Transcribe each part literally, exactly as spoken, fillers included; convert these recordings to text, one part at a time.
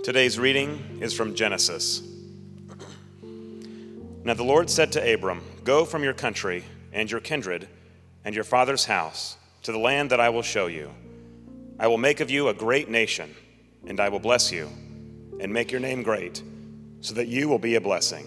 Today's reading is from Genesis. Now the Lord said to Abram, "Go from your country and your kindred and your father's house to the land that I will show you. I will make of you a great nation, and I will bless you and make your name great, so that you will be a blessing.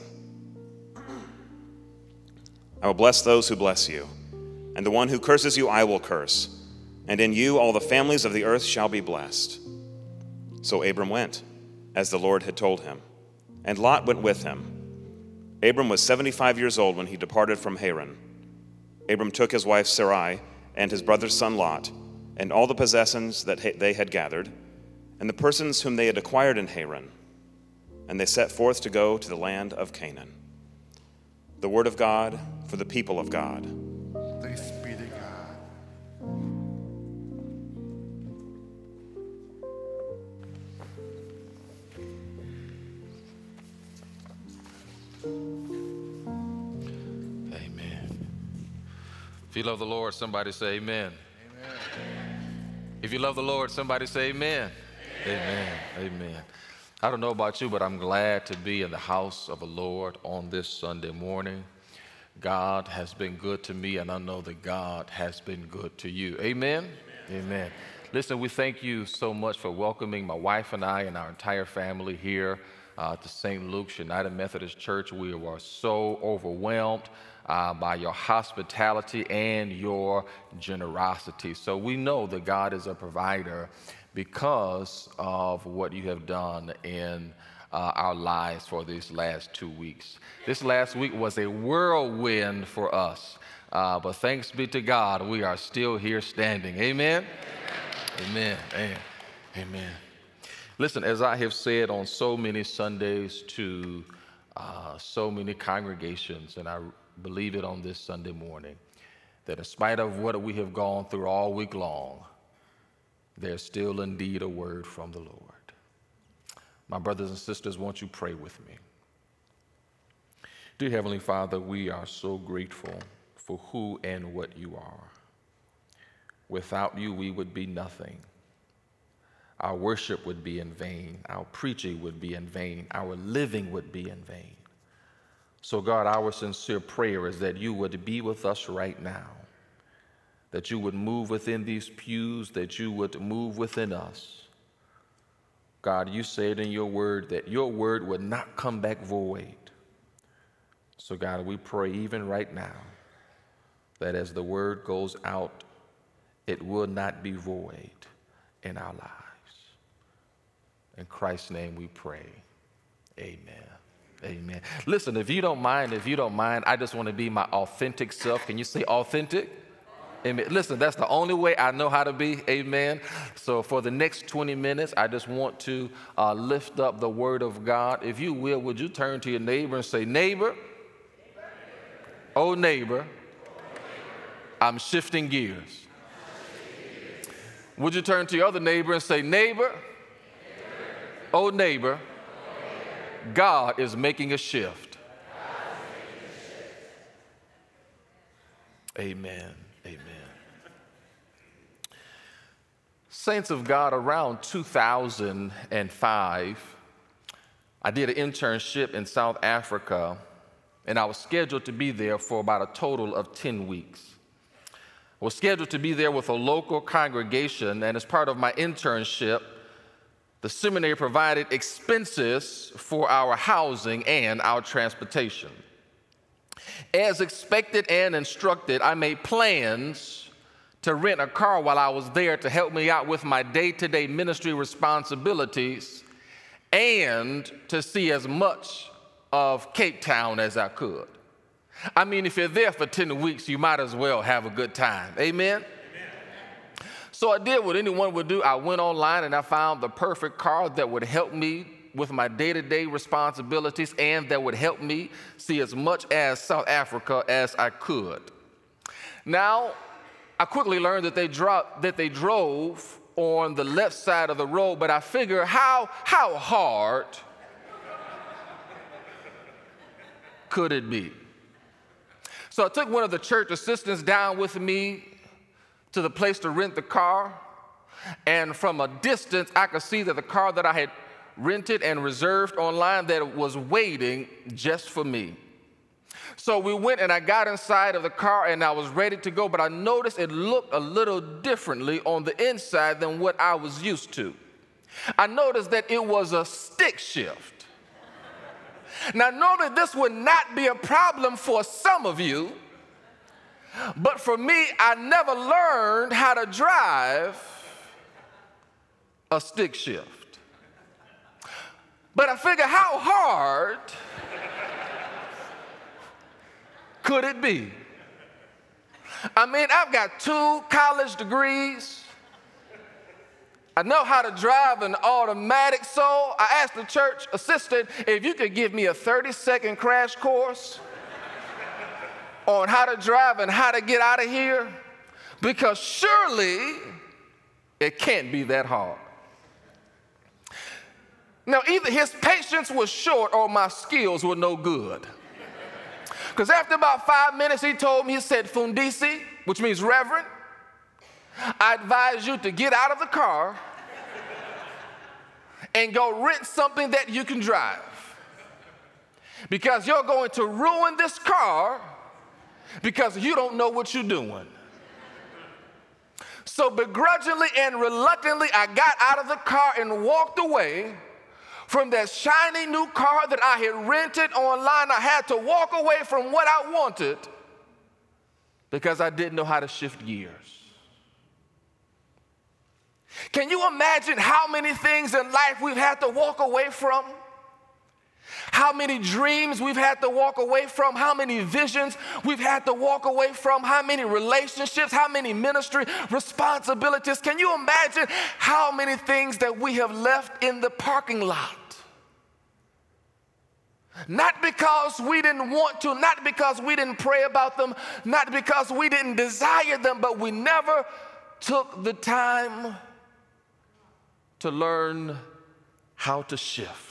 I will bless those who bless you, and the one who curses you I will curse, and in you all the families of the earth shall be blessed." So Abram went, as the Lord had told him, and Lot went with him. Abram was seventy-five years old when he departed from Haran. Abram took his wife Sarai and his brother's son Lot, and all the possessions that they had gathered, and the persons whom they had acquired in Haran, and they set forth to go to the land of Canaan. The word of God for the people of God. Thanks be to God. Amen. If you love the Lord, somebody say amen. Amen. If you love the Lord, somebody say amen. Amen. Amen. Amen. I don't know about you, but I'm glad to be in the house of the Lord on this Sunday morning. God has been good to me, and I know that God has been good to you. Amen? Amen. Amen. Listen, we thank you so much for welcoming my wife and I and our entire family here uh, to Saint Luke's United Methodist Church. We were so overwhelmed uh, by your hospitality and your generosity. So we know that God is a provider because of what you have done in uh, our lives for these last two weeks. This last week was a whirlwind for us, uh, but thanks be to God, we are still here standing. Amen? Amen. Amen. Amen. Listen, as I have said on so many Sundays to uh, so many congregations, and I believe it on this Sunday morning, that in spite of what we have gone through all week long, there's still indeed a word from the Lord. My brothers and sisters, won't you pray with me? Dear Heavenly Father, we are so grateful for who and what you are. Without you, we would be nothing. Our worship would be in vain. Our preaching would be in vain. Our living would be in vain. So God, our sincere prayer is that you would be with us right now, that you would move within these pews, that you would move within us. God, you said in your word that your word would not come back void. So God, we pray even right now that as the word goes out, it will not be void in our lives. In Christ's name we pray. Amen. Amen. Listen, if you don't mind, if you don't mind, I just want to be my authentic self. Can you say authentic? Amen. Listen, that's the only way I know how to be. Amen. So for the next twenty minutes, I just want to uh, lift up the word of God. If you will, would you turn to your neighbor and say, neighbor, oh neighbor, I'm shifting gears. Would you turn to your other neighbor and say, neighbor, oh neighbor, God is making a shift. Amen. Amen. Saints of God, around two thousand five, I did an internship in South Africa, and I was scheduled to be there for about a total of ten weeks. I was scheduled to be there with a local congregation, and as part of my internship, the seminary provided expenses for our housing and our transportation. As expected and instructed, I made plans to rent a car while I was there to help me out with my day-to-day ministry responsibilities and to see as much of Cape Town as I could. I mean, if you're there for ten weeks, you might as well have a good time. Amen? Amen. So I did what anyone would do. I went online and I found the perfect car that would help me with my day-to-day responsibilities and that would help me see as much as South Africa as I could. Now, I quickly learned that they, dro- that they drove on the left side of the road, but I figure how, how hard could it be? So I took one of the church assistants down with me to the place to rent the car, and from a distance, I could see that the car that I had rented and reserved online that was waiting just for me. So we went and I got inside of the car and I was ready to go, but I noticed it looked a little differently on the inside than what I was used to. I noticed that it was a stick shift. Now, normally this would not be a problem for some of you, but for me, I never learned how to drive a stick shift. But I figure, how hard could it be? I mean, I've got two college degrees. I know how to drive an automatic, so I asked the church assistant if you could give me a thirty-second crash course on how to drive and how to get out of here, because surely it can't be that hard. Now, either his patience was short or my skills were no good. Because after about five minutes, he told me, he said, Fundisi, which means reverend, I advise you to get out of the car and go rent something that you can drive. Because you're going to ruin this car because you don't know what you're doing. So begrudgingly and reluctantly, I got out of the car and walked away from that shiny new car that I had rented online. I had to walk away from what I wanted because I didn't know how to shift gears. Can you imagine how many things in life we've had to walk away from? How many dreams we've had to walk away from? How many visions we've had to walk away from? How many relationships? How many ministry responsibilities? Can you imagine how many things that we have left in the parking lot? Not because we didn't want to, not because we didn't pray about them, not because we didn't desire them, but we never took the time to learn how to shift.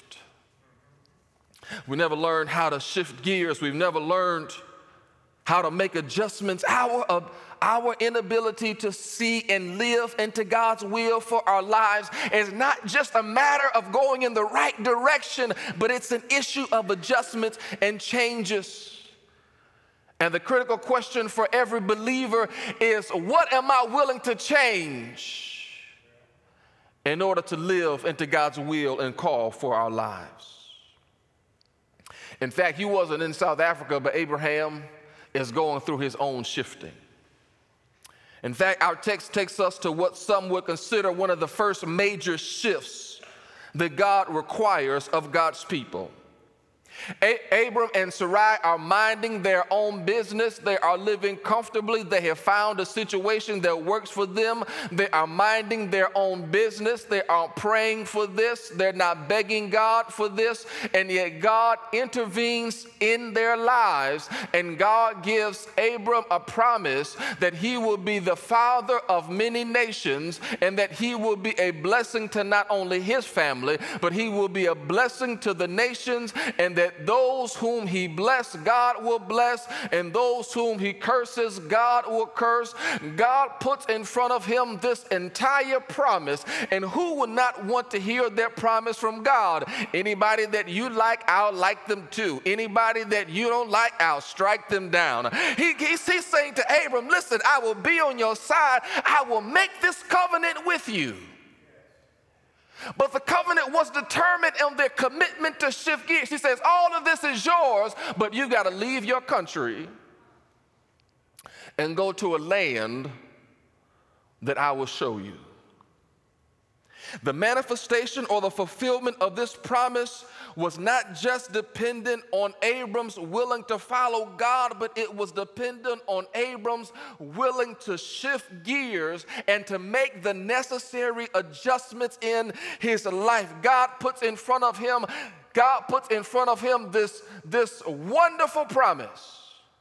We never learned how to shift gears. We've never learned how to make adjustments. Our, uh, our inability to see and live into God's will for our lives is not just a matter of going in the right direction, but it's an issue of adjustments and changes. And the critical question for every believer is, what am I willing to change in order to live into God's will and call for our lives? In fact, he wasn't in South Africa, but Abraham is going through his own shifting. In fact, our text takes us to what some would consider one of the first major shifts that God requires of God's people. A- Abram and Sarai are minding their own business. They are living comfortably. They have found a situation that works for them. They are minding their own business. They aren't praying for this. They're not begging God for this. And yet God intervenes in their lives, and God gives Abram a promise that he will be the father of many nations, and that he will be a blessing to not only his family, but he will be a blessing to the nations, and that those whom he bless, God will bless, and those whom he curses, God will curse. God puts in front of him this entire promise, and who would not want to hear that promise from God? Anybody that you like, I'll like them too. Anybody that you don't like, I'll strike them down. He, he's, he's saying to Abram, listen, I will be on your side. I will make this covenant with you. But the covenant was determined on their commitment to shift gears. He says, all of this is yours, but you got to leave your country and go to a land that I will show you. The manifestation or the fulfillment of this promise was not just dependent on Abram's willing to follow God, but it was dependent on Abram's willing to shift gears and to make the necessary adjustments in his life. God puts in front of him, God puts in front of him this, this wonderful promise,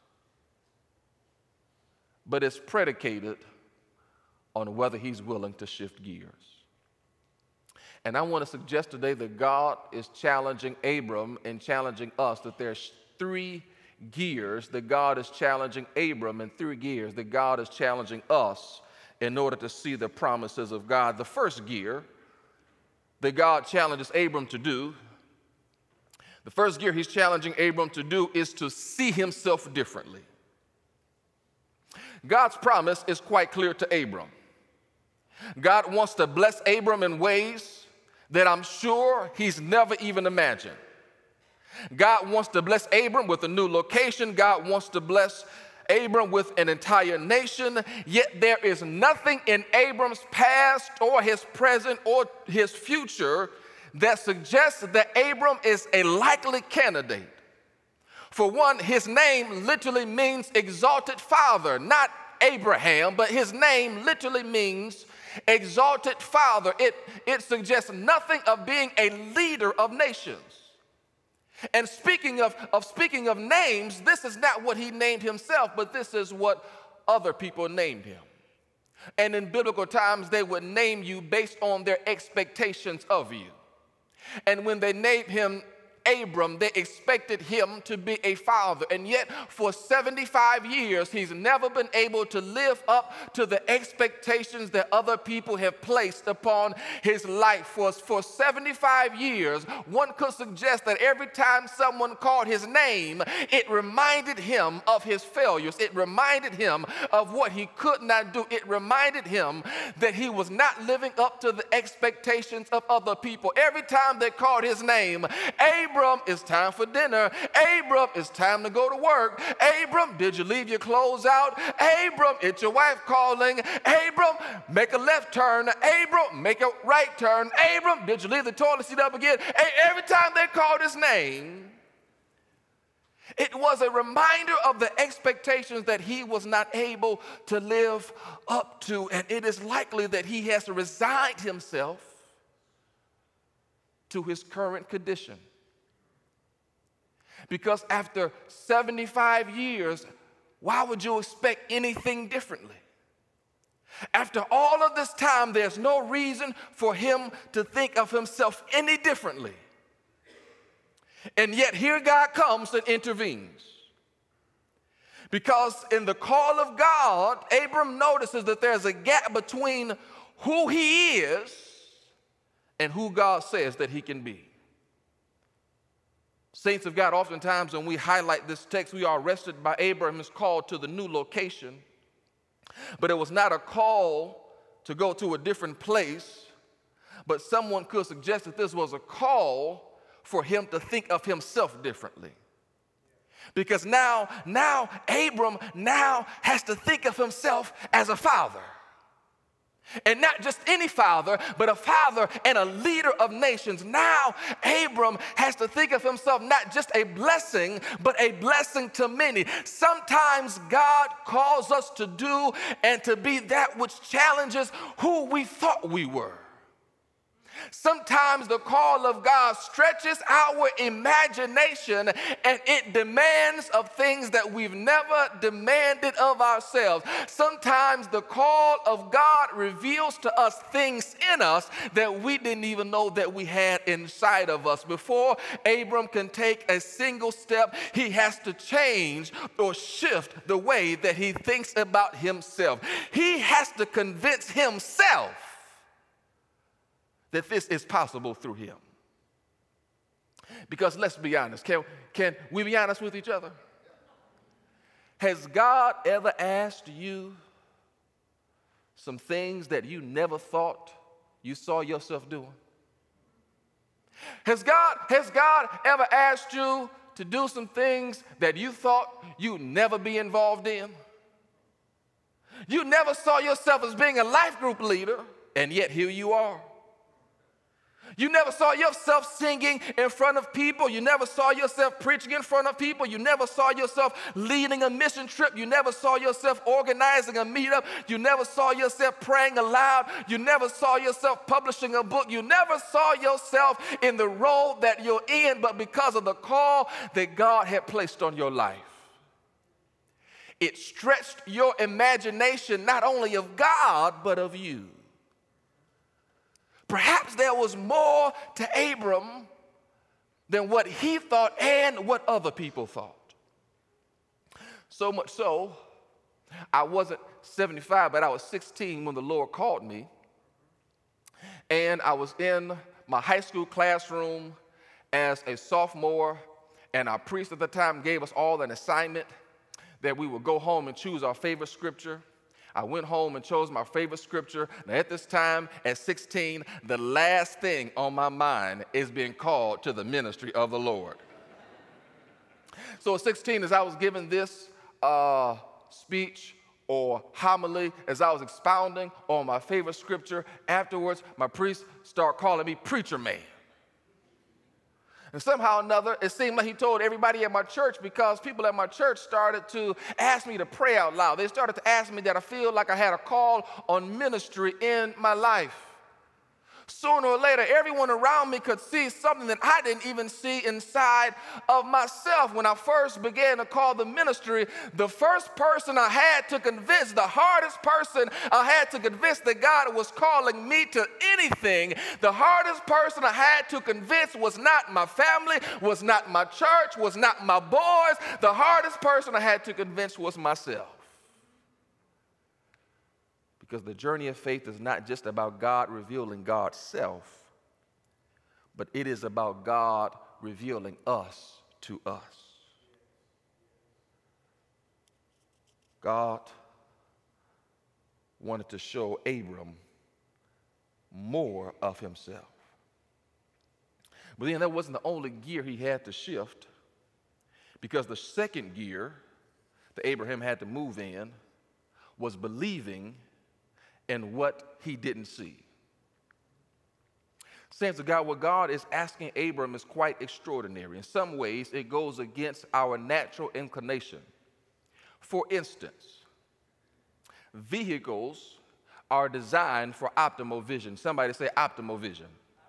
but it's predicated on whether he's willing to shift gears. And I want to suggest today that God is challenging Abram and challenging us, that there's three gears that God is challenging Abram and three gears that God is challenging us in order to see the promises of God. The first gear that God challenges Abram to do. The first gear he's challenging Abram to do is to see himself differently. God's promise is quite clear to Abram. God wants to bless Abram in ways that I'm sure he's never even imagined. God wants to bless Abram with a new location. God wants to bless Abram with an entire nation. Yet there is nothing in Abram's past or his present or his future that suggests that Abram is a likely candidate. For one, his name literally means exalted father, not Abraham, but his name literally means exalted father. It, it suggests nothing of being a leader of nations. And speaking of, of speaking of names, this is not what he named himself, but this is what other people named him. And in biblical times, they would name you based on their expectations of you. And when they named him Abram, they expected him to be a father. And yet, for seventy-five years, he's never been able to live up to the expectations that other people have placed upon his life. For, for seventy-five years, one could suggest that every time someone called his name, it reminded him of his failures. It reminded him of what he could not do. It reminded him that he was not living up to the expectations of other people. Every time they called his name, Abram, Abram, it's time for dinner. Abram, it's time to go to work. Abram, did you leave your clothes out? Abram, it's your wife calling. Abram, make a left turn. Abram, make a right turn. Abram, did you leave the toilet seat up again? Every time they called his name, it was a reminder of the expectations that he was not able to live up to. And it is likely that he has resigned himself to his current condition. Because after seventy-five years, why would you expect anything differently? After all of this time, there's no reason for him to think of himself any differently. And yet here God comes and intervenes. Because in the call of God, Abram notices that there's a gap between who he is and who God says that he can be. Saints of God, oftentimes when we highlight this text, we are arrested by Abraham's call to the new location. But it was not a call to go to a different place, but someone could suggest that this was a call for him to think of himself differently. Because now, now Abram now has to think of himself as a father. And not just any father, but a father and a leader of nations. Now, Abram has to think of himself not just a blessing, but a blessing to many. Sometimes God calls us to do and to be that which challenges who we thought we were. Sometimes the call of God stretches our imagination and it demands of things that we've never demanded of ourselves. Sometimes the call of God reveals to us things in us that we didn't even know that we had inside of us. Before Abram can take a single step, he has to change or shift the way that he thinks about himself. He has to convince himself that this is possible through him. Because let's be honest, can, can we be honest with each other? Has God ever asked you some things that you never thought you saw yourself doing? Has God, has God ever asked you to do some things that you thought you'd never be involved in? You never saw yourself as being a life group leader, and yet here you are. You never saw yourself singing in front of people. You never saw yourself preaching in front of people. You never saw yourself leading a mission trip. You never saw yourself organizing a meetup. You never saw yourself praying aloud. You never saw yourself publishing a book. You never saw yourself in the role that you're in, but because of the call that God had placed on your life, it stretched your imagination not only of God, but of you. Perhaps there was more to Abram than what he thought and what other people thought. So much so, I wasn't seventy-five, but I was sixteen when the Lord called me. And I was in my high school classroom as a sophomore, and our priest at the time gave us all an assignment that we would go home and choose our favorite scripture. I went home and chose my favorite scripture. Now, at this time, at sixteen, the last thing on my mind is being called to the ministry of the Lord. So at sixteen, as I was giving this uh, speech or homily, as I was expounding on my favorite scripture, afterwards, my priest started calling me preacher man. And somehow or another, it seemed like he told everybody at my church, because people at my church started to ask me to pray out loud. They started to ask me that I feel like I had a call on ministry in my life. Sooner or later, everyone around me could see something that I didn't even see inside of myself. When I first began to call the ministry, the first person I had to convince, the hardest person I had to convince that God was calling me to anything, the hardest person I had to convince was not my family, was not my church, was not my boys. The hardest person I had to convince was myself. Because the journey of faith is not just about God revealing God's self, but it is about God revealing us to us. God wanted to show Abram more of himself. But then that wasn't the only gear he had to shift, because the second gear that Abraham had to move in was believing in what he didn't see. Saints of God, what God is asking Abram is quite extraordinary. In some ways, it goes against our natural inclination. For instance, vehicles are designed for optimal vision. Somebody say optimal vision.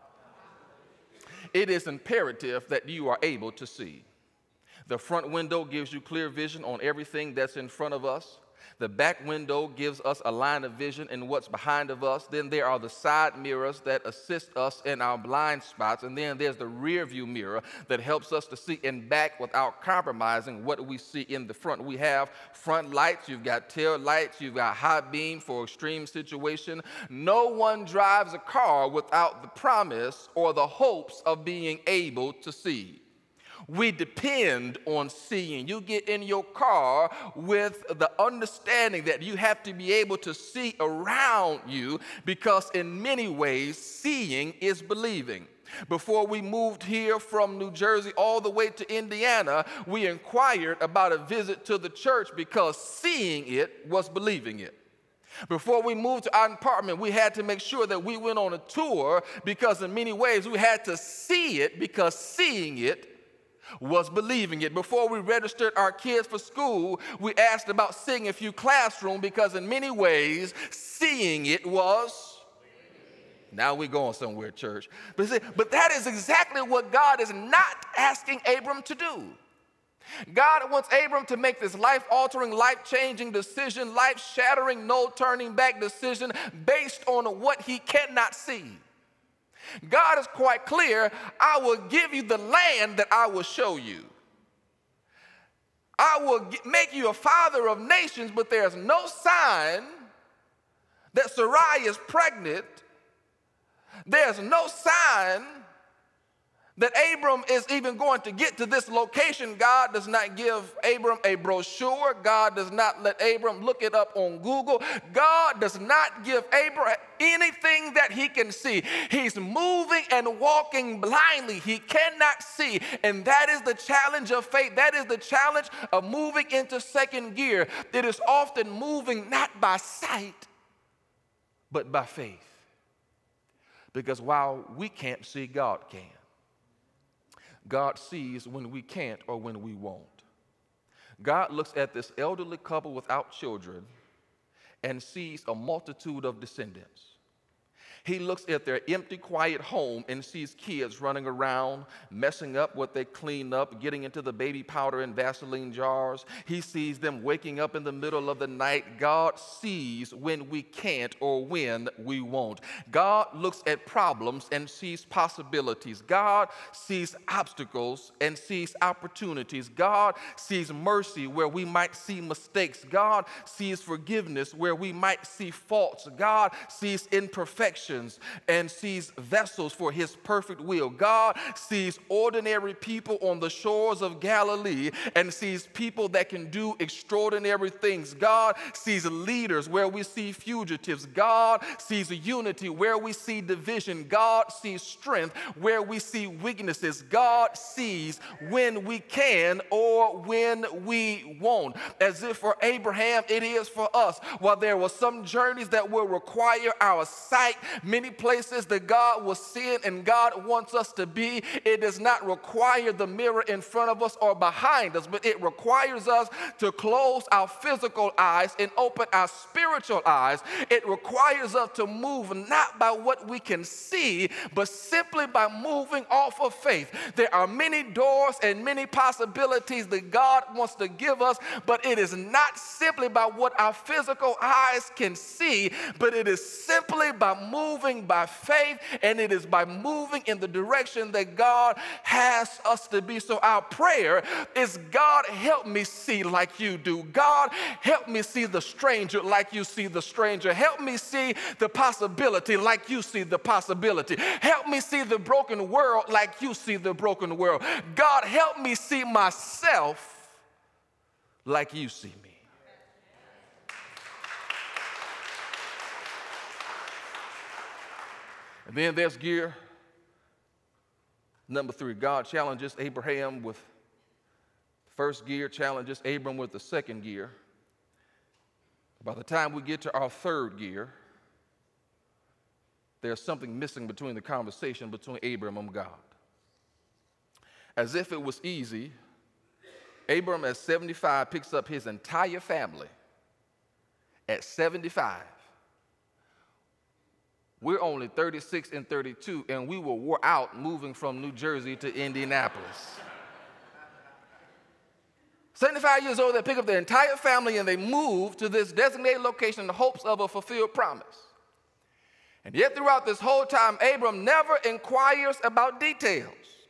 It is imperative that you are able to see. The front window gives you clear vision on everything that's in front of us. The back window gives us a line of vision in what's behind of us. Then there are the side mirrors that assist us in our blind spots. And then there's the rear view mirror that helps us to see in back without compromising what we see in the front. We have front lights, you've got tail lights, you've got high beam for extreme situation. No one drives a car without the promise or the hopes of being able to see. We depend on seeing. You get in your car with the understanding that you have to be able to see around you, because in many ways, seeing is believing. Before we moved here from New Jersey all the way to Indiana, we inquired about a visit to the church because seeing it was believing it. Before we moved to our apartment, we had to make sure that we went on a tour, because in many ways we had to see it, because seeing it was believing it. Before we registered our kids for school, we asked about seeing a few classrooms, because in many ways, seeing it was. Now we're going somewhere, church. But, see, but that is exactly what God is not asking Abram to do. God wants Abram to make this life-altering, life-changing decision, life-shattering, no-turning-back decision based on what he cannot see. God is quite clear. I will give you the land that I will show you. I will make you a father of nations, but there's no sign that Sarai is pregnant. There's no sign that Abram is even going to get to this location. God does not give Abram a brochure. God does not let Abram look it up on Google. God does not give Abram anything that he can see. He's moving and walking blindly. He cannot see. And that is the challenge of faith. That is the challenge of moving into second gear. It is often moving not by sight, but by faith. Because while we can't see, God can. God sees when we can't or when we won't. God looks at this elderly couple without children and sees a multitude of descendants. He looks at their empty, quiet home and sees kids running around, messing up what they clean up, getting into the baby powder and Vaseline jars. He sees them waking up in the middle of the night. God sees when we can't or when we won't. God looks at problems and sees possibilities. God sees obstacles and sees opportunities. God sees mercy where we might see mistakes. God sees forgiveness where we might see faults. God sees imperfection connections and sees vessels for his perfect will. God sees ordinary people on the shores of Galilee and sees people that can do extraordinary things. God sees leaders where we see fugitives. God sees unity where we see division. God sees strength where we see weaknesses. God sees when we can or when we won't. As if for Abraham, it is for us. While there were some journeys that will require our sight, many places that God was seeing and God wants us to be, it does not require the mirror in front of us or behind us, but it requires us to close our physical eyes and open our spiritual eyes. It requires us to move not by what we can see, but simply by moving off of faith. There are many doors and many possibilities that God wants to give us, but it is not simply by what our physical eyes can see, but it is simply by moving by faith, and it is by moving in the direction that God has us to be. So our prayer is, God, help me see like you do. God, help me see the stranger like you see the stranger. Help me see the possibility like you see the possibility. Help me see the broken world like you see the broken world. God, help me see myself like you see me. And then there's gear number three. God challenges Abraham with first gear, challenges Abram with the second gear. By the time we get to our third gear, there's something missing between the conversation between Abram and God. As if it was easy, Abram at seventy-five picks up his entire family at seventy-five. We're only thirty-six and thirty-two, and we were wore out moving from New Jersey to Indianapolis. seventy-five years old, they pick up their entire family and they move to this designated location in the hopes of a fulfilled promise. And yet throughout this whole time, Abram never inquires about details.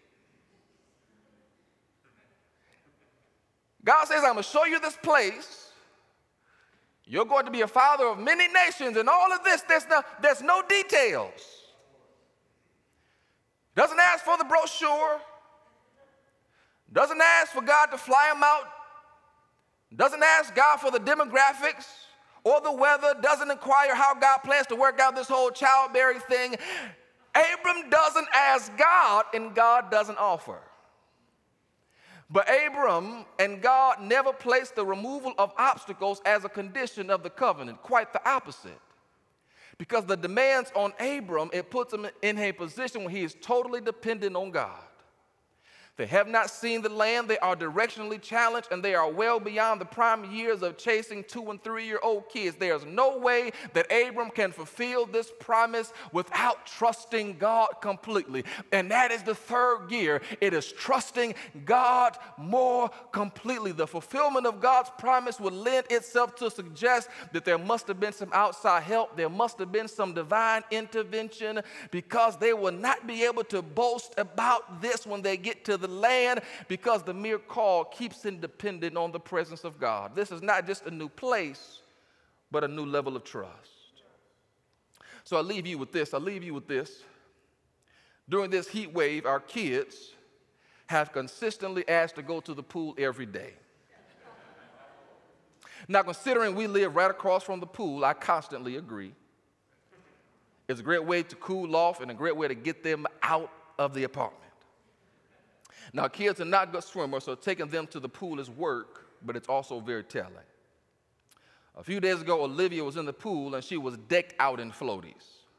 God says, I'm going to show you this place. You're going to be a father of many nations, and all of this, there's no, there's no details. Doesn't ask for the brochure. Doesn't ask for God to fly him out. Doesn't ask God for the demographics or the weather. Doesn't inquire how God plans to work out this whole childbearing thing. Abram doesn't ask God, and God doesn't offer. But Abram and God never placed the removal of obstacles as a condition of the covenant. Quite the opposite. Because the demands on Abram, it puts him in a position where he is totally dependent on God. They have not seen the land, they are directionally challenged, and they are well beyond the prime years of chasing two and three-year-old kids. There's no way that Abram can fulfill this promise without trusting God completely. And that is the third gear. It is trusting God more completely. The fulfillment of God's promise would lend itself to suggest that there must have been some outside help, there must have been some divine intervention, because they will not be able to boast about this when they get to the land, because the mere call keeps them dependent on the presence of God. This is not just a new place, but a new level of trust. So I leave you with this. I leave you with this. During this heat wave, our kids have consistently asked to go to the pool every day. Now, considering we live right across from the pool, I constantly agree. It's a great way to cool off and a great way to get them out of the apartment. Now, kids are not good swimmers, so taking them to the pool is work, but it's also very telling. A few days ago, Olivia was in the pool, and she was decked out in floaties.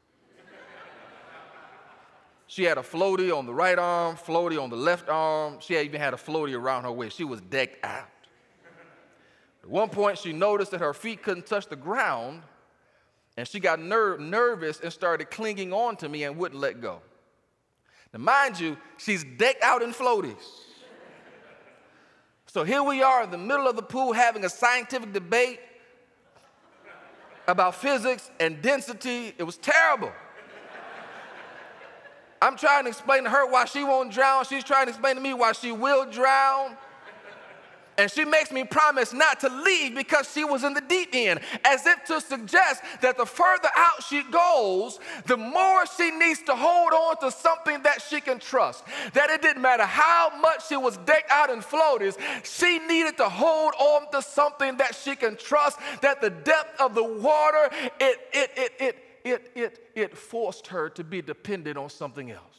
She had a floaty on the right arm, floaty on the left arm. She even had a floaty around her waist. She was decked out. At one point, she noticed that her feet couldn't touch the ground, and she got ner- nervous and started clinging on to me and wouldn't let go. Now, mind you, she's decked out in floaties. So here we are in the middle of the pool having a scientific debate about physics and density. It was terrible. I'm trying to explain to her why she won't drown. She's trying to explain to me why she will drown. And she makes me promise not to leave because she was in the deep end, as if to suggest that the further out she goes, the more she needs to hold on to something that she can trust. That it didn't matter how much she was decked out in floaties, she needed to hold on to something that she can trust, that the depth of the water, it, it, it, it, it, it, it forced her to be dependent on something else.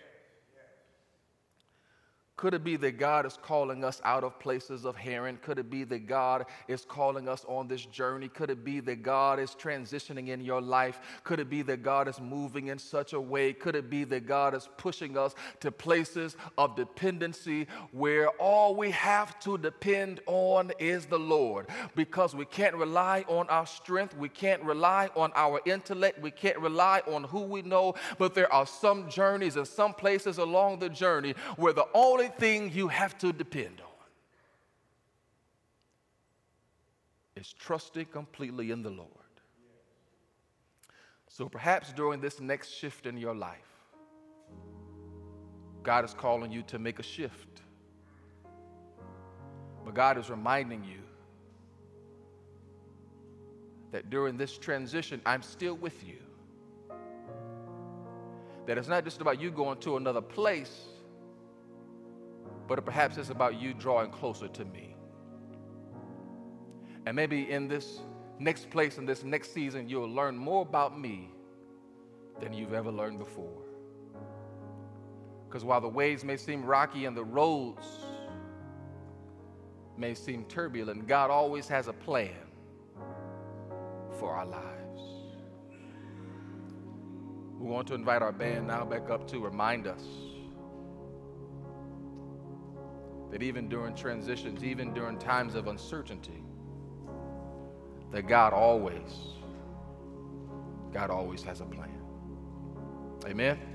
Could it be that God is calling us out of places of Haran? Could it be that God is calling us on this journey? Could it be that God is transitioning in your life? Could it be that God is moving in such a way? Could it be that God is pushing us to places of dependency where all we have to depend on is the Lord? Because we can't rely on our strength. We can't rely on our intellect. We can't rely on who we know. But there are some journeys and some places along the journey where the only thing you have to depend on is trusting completely in the Lord. So perhaps during this next shift in your life, God is calling you to make a shift. But God is reminding you that during this transition, I'm still with you. That it's not just about you going to another place, but perhaps it's about you drawing closer to me. And maybe in this next place, in this next season, you'll learn more about me than you've ever learned before. Because while the waves may seem rocky and the roads may seem turbulent, God always has a plan for our lives. We want to invite our band now back up to remind us that even during transitions, even during times of uncertainty, that God always, God always has a plan. Amen.